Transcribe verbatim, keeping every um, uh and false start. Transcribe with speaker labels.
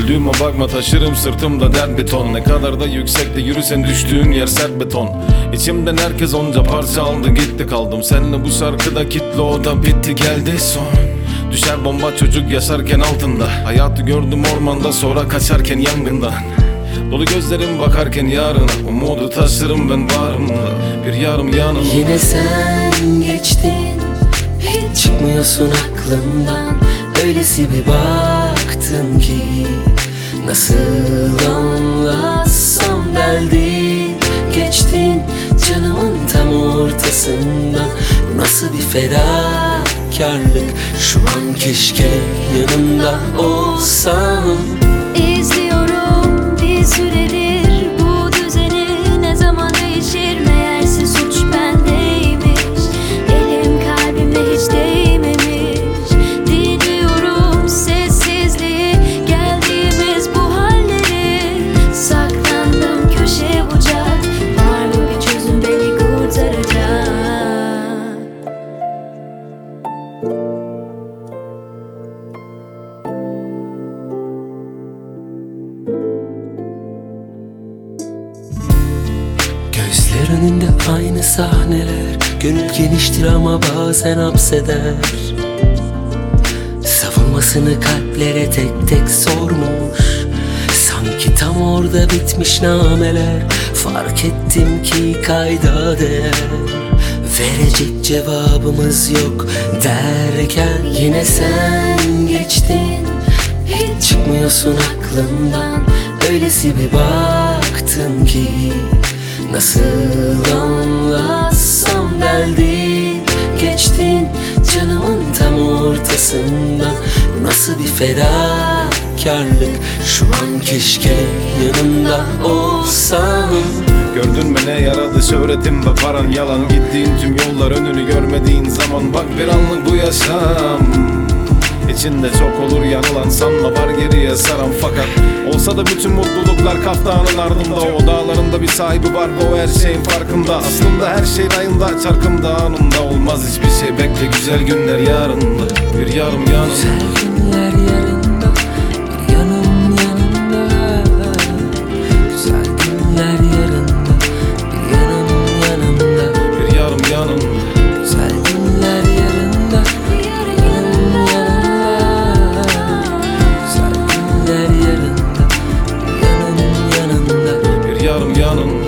Speaker 1: Güldüğüme bakma, taşırım sırtımda dert beton. Ne kadar da yüksekte yürüsen düştüğün yer sert beton. İçimden herkes onca parça aldı gitti, kaldım seninle bu şarkıda kitle, o da bitti geldi son. Düşer bomba çocuk yaşarken altında, hayatı gördüm ormanda sonra kaçarken yangından. Dolu gözlerim bakarken yarına, umudu taşırım ben bağrımda, bir yarım yanım.
Speaker 2: Yine sen geçtin, hiç çıkmıyorsun aklımdan. Öylesi bir baktın ki nasıl anlatsam deldin. Geçtin canımın tam ortasından. Nasıl bir fedakarlık, şu an keşke yanımda olsam.
Speaker 3: İzliyorum bir süredir bu düzeni, ne zaman değişir meğerse suç bendeymiş. Elim kalbime hiç değmemiş, dinliyorum sessizliği, geldiğimiz bu halleri. Saklandım köşe bucak, var mı bir çözüm beni kurtaracak?
Speaker 2: Gözler önünde aynı sahneler, gönül geniştir ama bazen hapseder. Savunmasını kalplere tek tek sormuş, sanki tam orada bitmiş nameler. Fark ettim ki kayda değer, verecek cevabımız yok derken yine sen geçtin, hiç çıkmıyorsun aklımdan. Öylesi bir baktın ki nasıl anlatsam deldin. Geçtin canımın tam ortasından. Nasıl bir fedakarlık, şu an keşke yanımda olsam.
Speaker 1: Gördün mü ne yaradı şöhretim ve paran yalan. Gittiğin tüm yollar önünü görmediğin zaman, bak bir anlık bu yaşam. İçinde çok olur yanılan, sanma var geriye saran. Fakat olsa da bütün mutluluklar kaftanın ardında. O dağlarında bir sahibi var, o her şeyin farkında. Aslında her şey rayında, çarkımda anında. Olmaz hiçbir şey, bekle güzel günler yarında, bir yarım yanında.
Speaker 2: Güzel günler yarında, bir yanım yanında. Güzel günler yarında, bir yanım yanında.
Speaker 1: Bir yarım yanında.
Speaker 2: Güzel günler yarında, bir yanım yanında. Güzel günler yarında, bir yanım yanında.
Speaker 1: Bir yarım yanında.